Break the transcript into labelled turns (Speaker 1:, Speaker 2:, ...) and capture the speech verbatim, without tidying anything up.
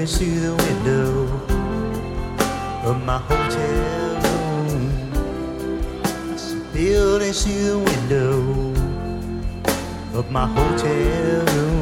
Speaker 1: buildings through the window of my hotel room. I see buildings through the window of my hotel room.